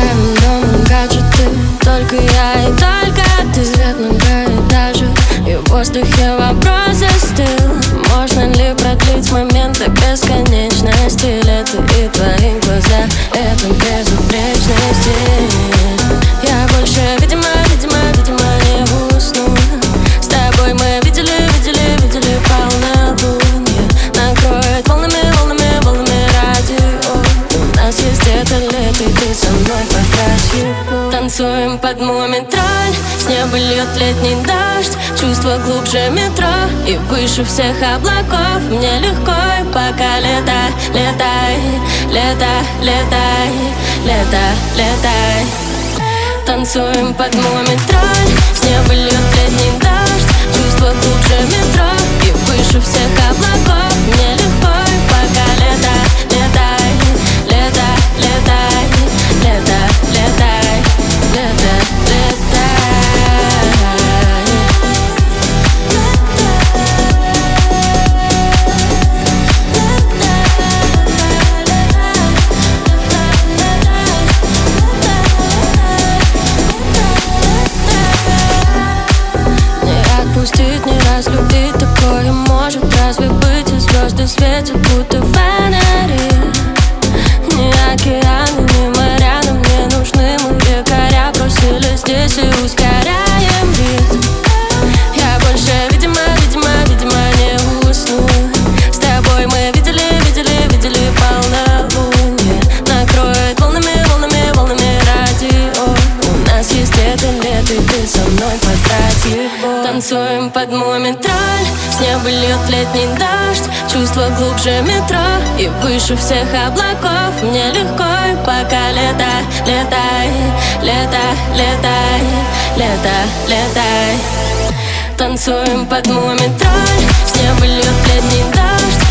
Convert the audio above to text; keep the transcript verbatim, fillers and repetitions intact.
Играем дома гаджеты, только я и только ты. Свет мигает даже, и в воздухе вопрос застыл: можно ли продлить моменты бесконечности? Лето и твои глаза — это безупречный стиль. Я больше, видимо, видимо, видимо, не усну. С тобой мы видели, видели, видели полнолуние. Накроет волнами, волнами, волнами радио. У нас есть это лето, и ты со мной покрась его. Танцуем под мумий-тролль, с неба льет летний дождь. Чувство глубже метро и выше всех облаков. Мне легко, и пока летай, летай, лето, летай, лето, летай. Танцуем под мумий-тролль, с неба льет летний дождь. Чувство глубже метро и выше всех облаков. Мне легко, и пока летай, летай, лето, летай, лето, летай, лето, летай. Отпустить, не разлюбить, такое может разве быть? И звезды светят, будто фонари. Ни океаны, ни моря нам не нужны. Мы якоря бросили здесь и ускоряем ритм. Я больше, видимо, видимо, видимо, не усну. С тобой мы видели, видели, видели полнолуние. Накроет волнами, волнами, волнами радио. У нас есть это лето, и ты со мной потрать его. Танцуем под мумий-тролль, с неба льет летний дождь. Чувство глубже метро и выше всех облаков. Мне легко, и пока летай, летай, лето, летай, лето, летай. Танцуем под мумий-тролль, с неба льет летний дождь.